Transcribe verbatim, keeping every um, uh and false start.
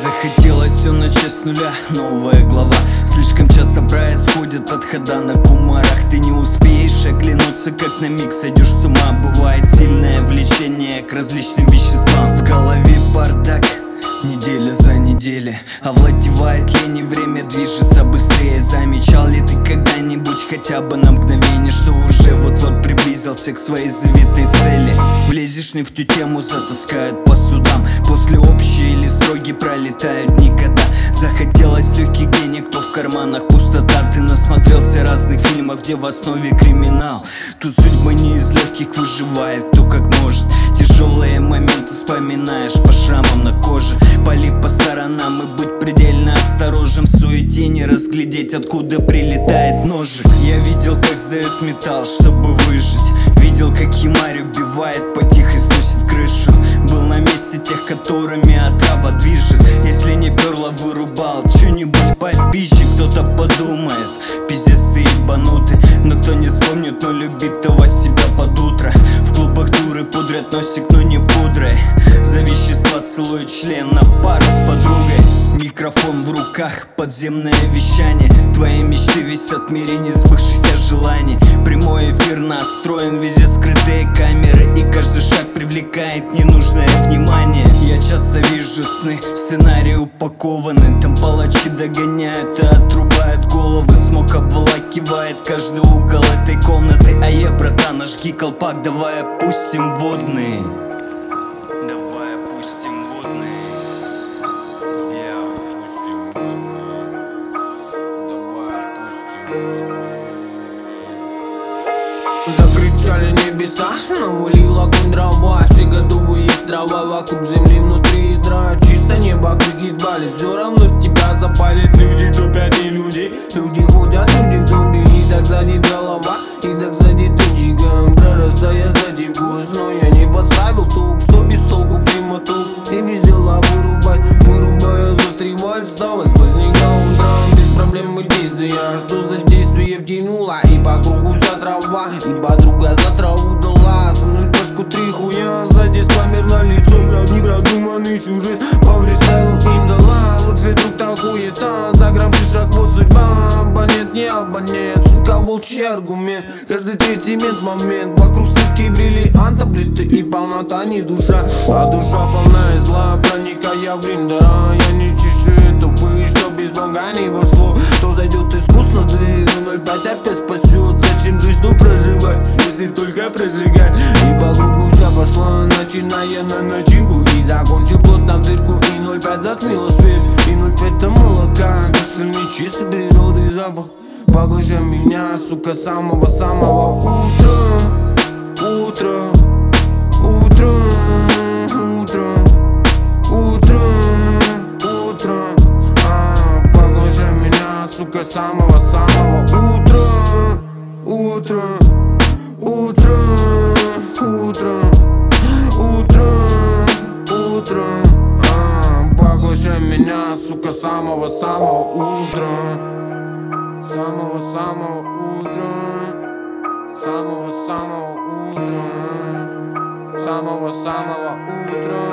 Захотелось все начать с нуля, новая глава. Слишком часто происходит отхода на кумарах. Ты не успеешь оглянуться, как на миг сойдешь с ума. Бывает сильное влечение к различным веществам. В голове бардак, неделя за неделей, овладевает лень и время движется быстрее. Замечал ли ты когда-нибудь хотя бы на мгновение, что уже вот-вот приблизился к своей заветной цели? Влезешь не в ту тему, затаскают по судам. После общей или строгий пролетают никогда. Захотелось легких денег, то в карманах пустота. Ты насмотрелся разных фильмов, где в основе криминал. Тут судьба не из легких выживает, кто как может. Тяжелые моменты вспоминаешь по шрамам на коже. Пали по сторонам и будь предельно осторожен. В суете не разглядеть, откуда прилетает ножик. Я видел, как сдает металл, чтобы выжить. Видел, как химарь убивает, потихо сносит крышу. Был на месте тех, которыми отрава движет. Если не перло, вырубал что-нибудь попизже. Кто-то подумает, пиздец ты ебанутый. Но кто не вспомнит, но любит того себя под утро. В клубах дуры пудрят носик, но не пудрой. За вещества целует член на пару с подругой. Микрофон в руках, подземное вещание. Твои мечты висят в мире несбывшихся желаний. Прямой эфир настроен, везде скрытые камеры. И каждый шаг привлекает ненужное внимание. Я часто вижу сны, сценарии упакованы. Там палачи догоняют и отрубают головы. Смог обволакивает каждый угол этой комнаты. А я, братан, жги колпак, давай опустим водный. Давай опустим водный. Закричали небеса, навалила огонь дрова. Все готовы есть дрова, вокруг земли, внутри ядра. Чисто небо, крикит балит, все равно тебя запалит. Люди топят и люди, люди ходят, люди в зомби. И так сзади голова, и так сзади тудиком. Прорастая сзади вкус, но я не подставил ток, что без толку примотал. И без дела вырубать, вырубая, застревать. Стало поздника утром, без проблем и действия. Что за действие втянула, и по кругу вся трава. И подруга за траву дала, сунуль пашку три хуя. Сзади спамер на лицо, брат, не продуманный сюжет. По фристайлу им дала, лучший друг там хуета. За грамм шишак, вот судьба, абонент не абонент. Сука, волчий аргумент, каждый третий мент момент. Вокруг слитки бриллианта, плиты и полнота не душа. А душа полная зла, проникая в гриндера. Я не чищу эту пыль, что без бога не вошло. То зайдет искусно, дыру ноль пять опять спасет. Зачем жизнь ну проживать, если только прожигать? И по кругу вся пошла, начиная на начинку. И закончил плотно в дырку, и ноль пять затмила свет. И ноль пять то молока, душевный чистой природы запах. Поглощай меня, сука, самого-самого утра. Утро, утро, утро, утро, утро. А, поглощай меня, сука, самого-самого утра. Утро, утро, утро, утро, утро. А, поглощай меня, сука, самого-самого утра. Самого-самого утра. Самого-самого утра. Самого-самого утра.